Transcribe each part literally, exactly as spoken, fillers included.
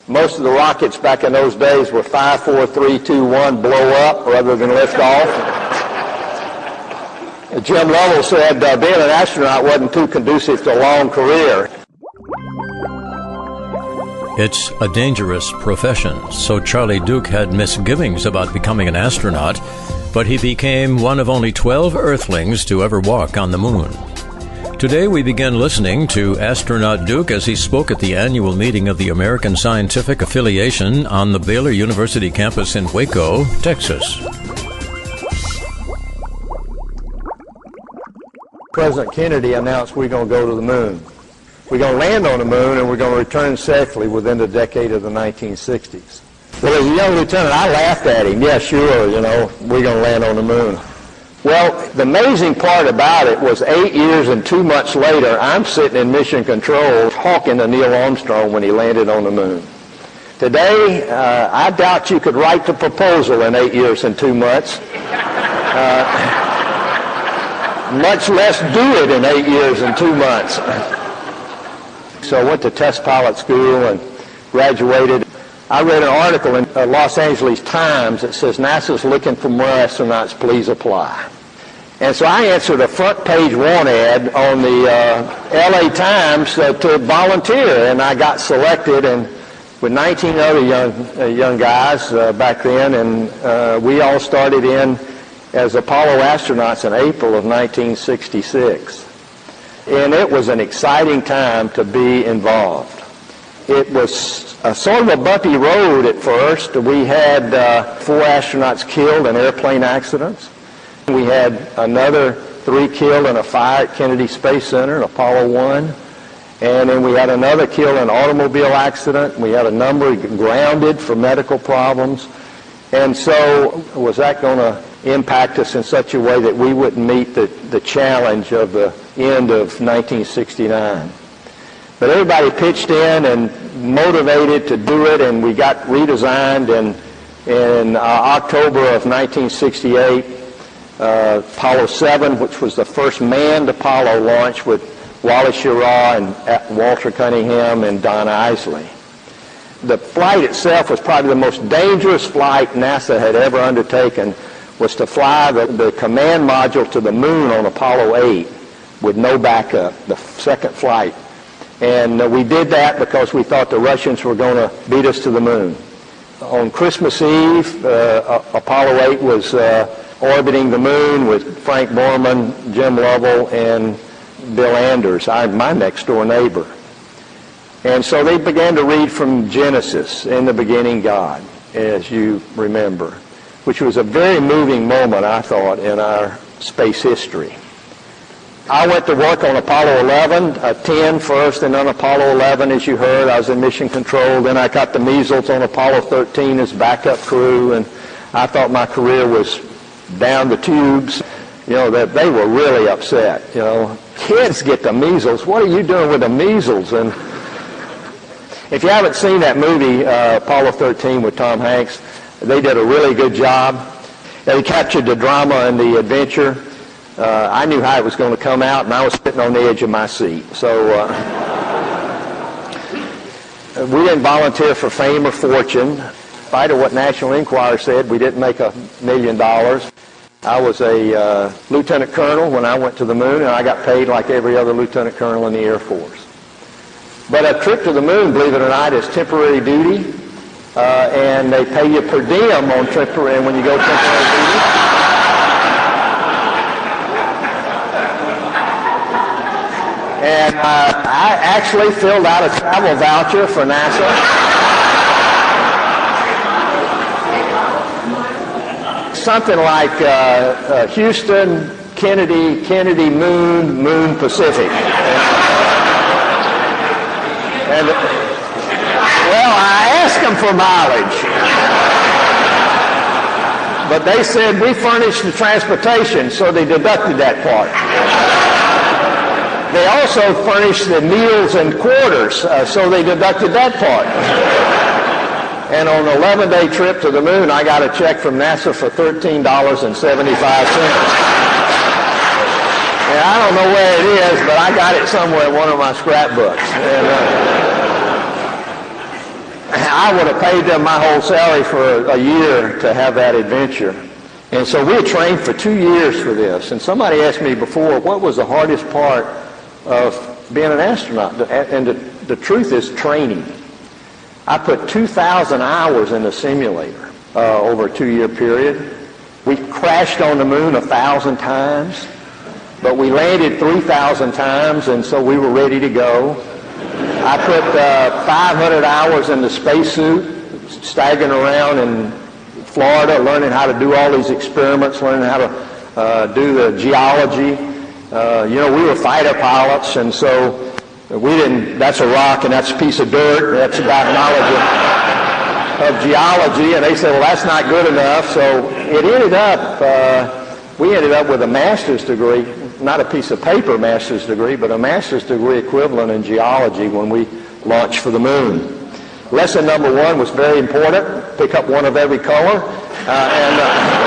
Most of the rockets back in those days were five, four, three, two, one, blow up rather than lift off. Jim Lovell said uh, being an astronaut wasn't too conducive to a long career. It's a dangerous profession, so Charlie Duke had misgivings about becoming an astronaut, but he became one of only twelve Earthlings to ever walk on the moon. Today we begin listening to astronaut Duke as he spoke at the annual meeting of the American Scientific Affiliation on the Baylor University campus in Waco, Texas. President Kennedy announced we're going to go to the moon. We're going to land on the moon and we're going to return safely within the decade of the nineteen sixties. Well, as a young lieutenant, I laughed at him. Yeah, sure, you know, we're going to land on the moon. Well, the amazing part about it was eight years and two months later, I'm sitting in mission control talking to Neil Armstrong when he landed on the moon. Today, uh, I doubt you could write the proposal in eight years and two months. Uh, much less do it in eight years and two months. So I went to test pilot school and graduated. I read an article in uh, Los Angeles Times that says NASA's looking for more astronauts, please apply. And so I answered a front page want ad on the uh, L A Times uh, to volunteer, and I got selected, and with nineteen other young uh, young guys uh, back then, and uh, we all started in as Apollo astronauts in April of nineteen sixty-six. And it was an exciting time to be involved. It was a sort of a bumpy road at first. We had uh, four astronauts killed in airplane accidents. We had another three killed in a fire at Kennedy Space Center in Apollo one. And then we had another killed in an automobile accident. We had a number grounded for medical problems. And so was that going to impact us in such a way that we wouldn't meet the, the challenge of the end of nineteen sixty-nine? But everybody pitched in and motivated to do it, and we got redesigned. And in uh, October of nineteen sixty-eight, uh, Apollo seven, which was the first manned Apollo launch with Wallace Schirra and Walter Cunningham and Don Isley. The flight itself was probably the most dangerous flight NASA had ever undertaken, was to fly the, the command module to the moon on Apollo eight with no backup, the second flight. And uh, we did that because we thought the Russians were going to beat us to the moon. On Christmas Eve, uh, Apollo eight was uh, orbiting the moon with Frank Borman, Jim Lovell, and Bill Anders, I, my next-door neighbor. And so they began to read from Genesis, in the beginning God, as you remember, which was a very moving moment, I thought, in our space history. I went to work on Apollo eleven, uh, ten first, and then Apollo eleven, as you heard. I was in mission control. Then I got the measles on Apollo thirteen as backup crew, and I thought my career was down the tubes. You know, that they were really upset. You know, kids get the measles. What are you doing with the measles? And if you haven't seen that movie, uh, Apollo thirteen with Tom Hanks, they did a really good job. They captured the drama and the adventure. Uh, I knew how it was going to come out, and I was sitting on the edge of my seat. So uh, we didn't volunteer for fame or fortune. In spite of what National Enquirer said, we didn't make a million dollars. I was a uh, lieutenant colonel when I went to the moon, and I got paid like every other lieutenant colonel in the Air Force. But a trip to the moon, believe it or not, is temporary duty, uh, and they pay you per diem on temporary, when you go temporary duty. And uh, I actually filled out a travel voucher for NASA. Something like uh, uh, Houston, Kennedy, Kennedy, Moon, Moon, Pacific. And, well, I asked them for mileage. But they said, we furnished the transportation, so they deducted that part. They also furnished the meals and quarters, uh, so they deducted that part. And on an eleven-day trip to the moon, I got a check from NASA for thirteen dollars and seventy-five cents. And I don't know where it is, but I got it somewhere in one of my scrapbooks. And, uh, I would have paid them my whole salary for a year to have that adventure. And so we had trained for two years for this. And somebody asked me before, what was the hardest part of being an astronaut? And the, the truth is training. I put two thousand hours in the simulator uh, over a two-year period. We crashed on the moon a thousand times, but we landed three thousand times, and so we were ready to go. I put uh, five hundred hours in the spacesuit, staggering around in Florida, learning how to do all these experiments, learning how to uh, do the geology. Uh, you know, we were fighter pilots, and so we didn't, that's a rock and that's a piece of dirt, that's about knowledge of, of geology, and they said, well, that's not good enough. So it ended up, uh, we ended up with a master's degree, not a piece of paper master's degree, but a master's degree equivalent in geology when we launched for the moon. Lesson number one was very important. Pick up one of every color. Uh, and,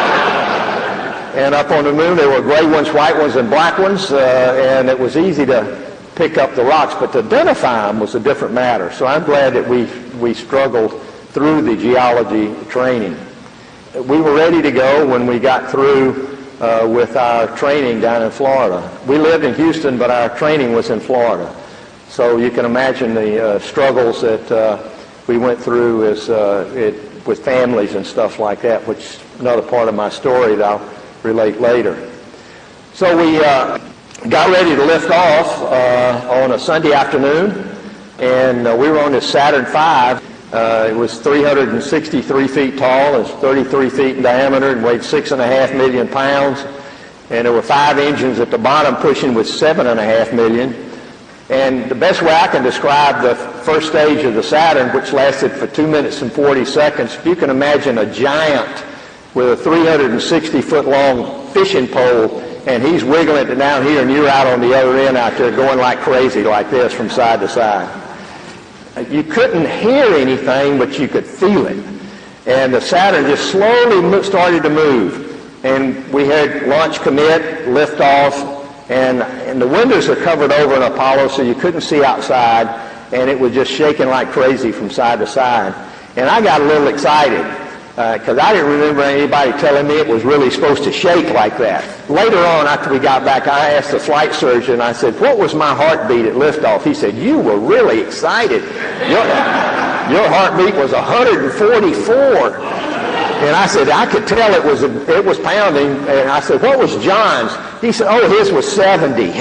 uh, and up on the moon, there were gray ones, white ones, and black ones, uh, and it was easy to pick up the rocks. But to identify them was a different matter. So I'm glad that we, we struggled through the geology training. We were ready to go when we got through uh, with our training down in Florida. We lived in Houston, but our training was in Florida. So you can imagine the uh, struggles that uh, we went through as, uh, it, with families and stuff like that, which is another part of my story that I'll relate later. So we uh, got ready to lift off uh, on a Sunday afternoon, and uh, we were on this Saturn five. Uh, it was three hundred sixty-three feet tall, it was thirty-three feet in diameter, and weighed six and a half million pounds. And there were five engines at the bottom pushing with seven and a half million. And the best way I can describe the first stage of the Saturn, which lasted for two minutes and forty seconds, you can imagine a giant with a three hundred sixty foot long fishing pole, and he's wiggling it down here, and you're out on the other end out there going like crazy like this from side to side. You couldn't hear anything, but you could feel it. And the Saturn just slowly started to move. And we had launch commit, lift off, and, and the windows are covered over in Apollo, so you couldn't see outside, and it was just shaking like crazy from side to side. And I got a little excited, because uh, I didn't remember anybody telling me it was really supposed to shake like that. Later on, after we got back, I asked the flight surgeon, I said, what was my heartbeat at liftoff? He said, you were really excited. Your, your heartbeat was one hundred forty-four. And I said, I could tell it was, a, it was pounding. And I said, what was John's? He said, oh, his was seventy.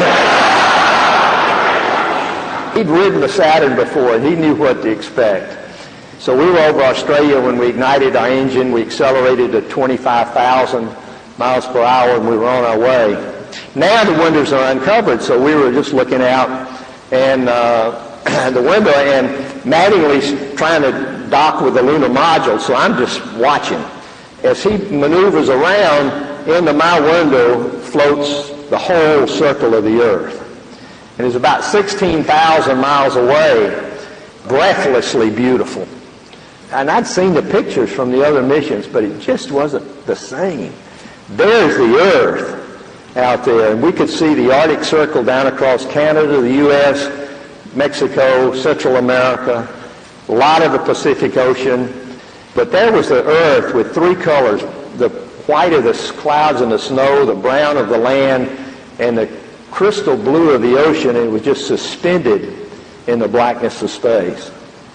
He'd ridden the Saturn before, and he knew what to expect. So we were over Australia when we ignited our engine. We accelerated to twenty-five thousand miles per hour, and we were on our way. Now the windows are uncovered, so we were just looking out, and uh, the window, and Mattingly's trying to dock with the lunar module, so I'm just watching. As he maneuvers around, into my window floats the whole circle of the Earth. And it's about sixteen thousand miles away, breathlessly beautiful. And I'd seen the pictures from the other missions, but it just wasn't the same. There's the Earth out there, and we could see the Arctic Circle down across Canada, the U S, Mexico, Central America, a lot of the Pacific Ocean. But there was the Earth with three colors, the white of the clouds and the snow, the brown of the land, and the crystal blue of the ocean. And it was just suspended in the blackness of space.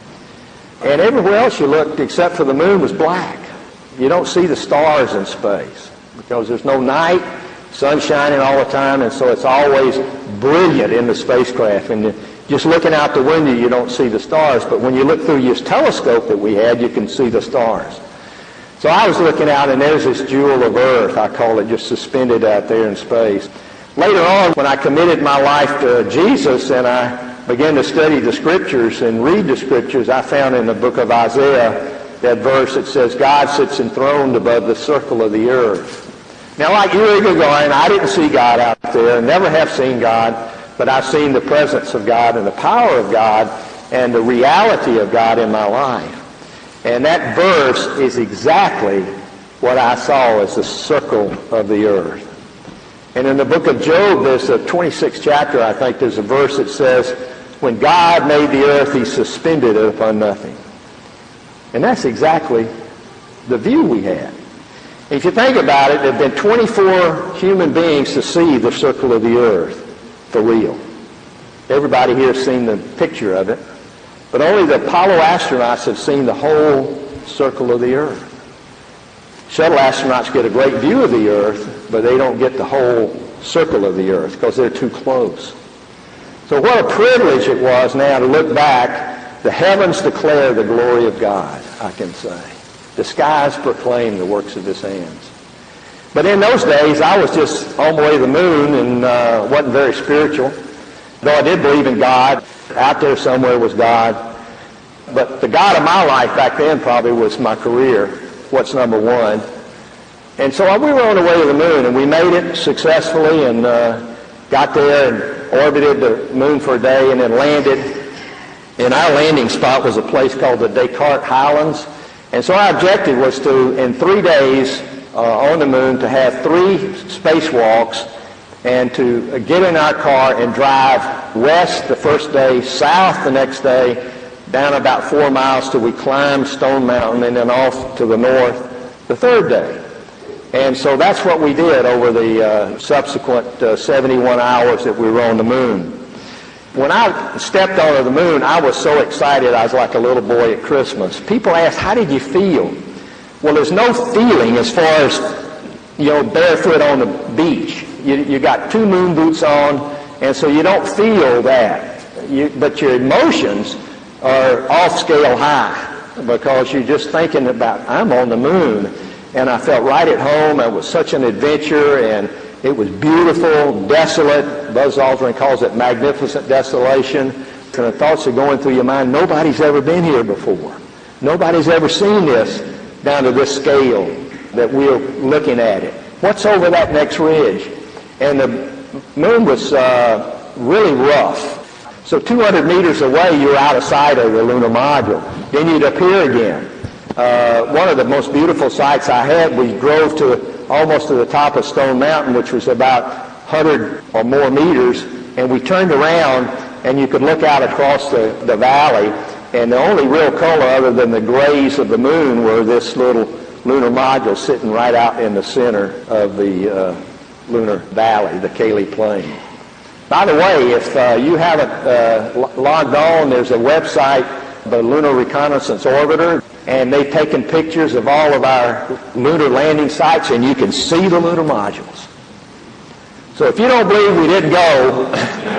And everywhere else you looked, except for the moon, was black. You don't see the stars in space because there's no night, sun shining all the time, and so it's always brilliant in the spacecraft. And just looking out the window, you don't see the stars, but when you look through your telescope that we had, you can see the stars. So I was looking out, and there's this jewel of Earth, I call it, just suspended out there in space. Later on, when I committed my life to Jesus and I began to study the Scriptures and read the Scriptures, I found in the book of Isaiah that verse that says, God sits enthroned above the circle of the earth. Now, like you, Gagarin, I didn't see God out there, and never have seen God, but I've seen the presence of God and the power of God and the reality of God in my life. And that verse is exactly what I saw as the circle of the earth. And in the book of Job, there's a twenty-sixth chapter, I think, there's a verse that says, when God made the earth, he suspended it upon nothing. And that's exactly the view we had. If you think about it, there have been twenty-four human beings to see the circle of the earth for real. Everybody here has seen the picture of it, but only the Apollo astronauts have seen the whole circle of the earth. Shuttle astronauts get a great view of the earth, but they don't get the whole circle of the earth because they're too close. So what a privilege it was now to look back. The heavens declare the glory of God, I can say. The skies proclaim the works of his hands. But in those days, I was just on my way to the moon and uh, wasn't very spiritual. Though I did believe in God, out there somewhere was God. But the God of my life back then probably was my career. What's number one? And so we were on the way to the moon, and we made it successfully and uh, got there and orbited the moon for a day and then landed. And our landing spot was a place called the Descartes Highlands. And so our objective was to, in three days uh, on the moon, to have three spacewalks and to get in our car and drive west the first day, south the next day, down about four miles till we climbed Stone Mountain, and then off to the north the third day. And so that's what we did over the uh, subsequent uh, seventy-one hours that we were on the moon. When I stepped onto the moon, I was so excited I was like a little boy at Christmas. People asked, how did you feel? Well, there's no feeling as far as, you know, barefoot on the beach. You, you got two moon boots on, and so you don't feel that. You, but your emotions are off-scale high because you're just thinking about, I'm on the moon. And I felt right at home. It was such an adventure, and it was beautiful, desolate. Buzz Aldrin calls it magnificent desolation. And the thoughts are going through your mind, nobody's ever been here before. Nobody's ever seen this down to this scale that we're looking at it. What's over that next ridge? And the moon was uh, really rough. So two hundred meters away, you're out of sight of the lunar module. Then you'd appear again. Uh, one of the most beautiful sights I had, we drove to almost to the top of Stone Mountain, which was about one hundred or more meters, and we turned around and you could look out across the, the valley, and the only real color other than the grays of the moon were this little lunar module sitting right out in the center of the uh, lunar valley, the Cayley Plain. By the way, if uh, you haven't uh, logged on, there's a website, the Lunar Reconnaissance Orbiter, and they've taken pictures of all of our lunar landing sites, and you can see the lunar modules. So if you don't believe we didn't go,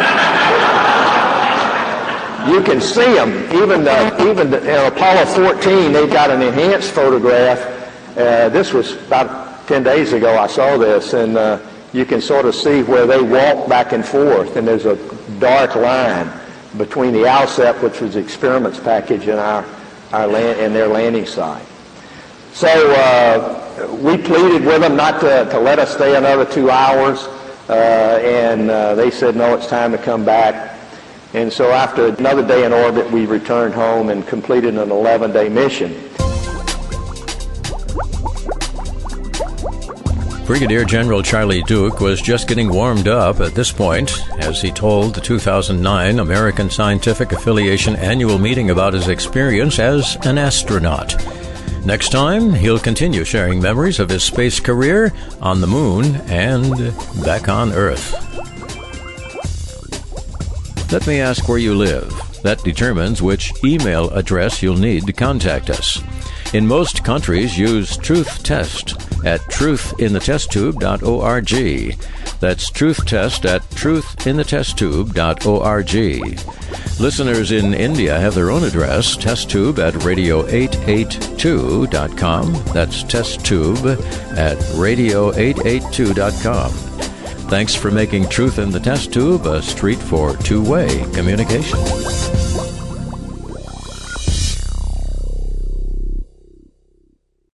you can see them. Even the, even the, uh, Apollo fourteen, they've got an enhanced photograph. Uh, this was about ten days ago I saw this, and uh, you can sort of see where they walk back and forth, and there's a dark line between the ALSEP, which was the experiments package, and our our land and their landing site. So uh, we pleaded with them not to, to let us stay another two hours, uh, and uh, they said, no, it's time to come back. And so after another day in orbit, we returned home and completed an eleven-day mission. Brigadier General Charlie Duke was just getting warmed up at this point as he told the two thousand nine American Scientific Affiliation annual meeting about his experience as an astronaut. Next time, he'll continue sharing memories of his space career on the moon and back on Earth. Let me ask where you live. That determines which email address you'll need to contact us. In most countries, use Truth Test at truth in the test tube dot org. That's Truth Test at truth in the test tube dot org. Listeners in India have their own address, testtube at radio eight eighty-two dot com. That's testtube at radio eight eighty-two dot com. Thanks for making Truth in the Test Tube a street for two-way communication.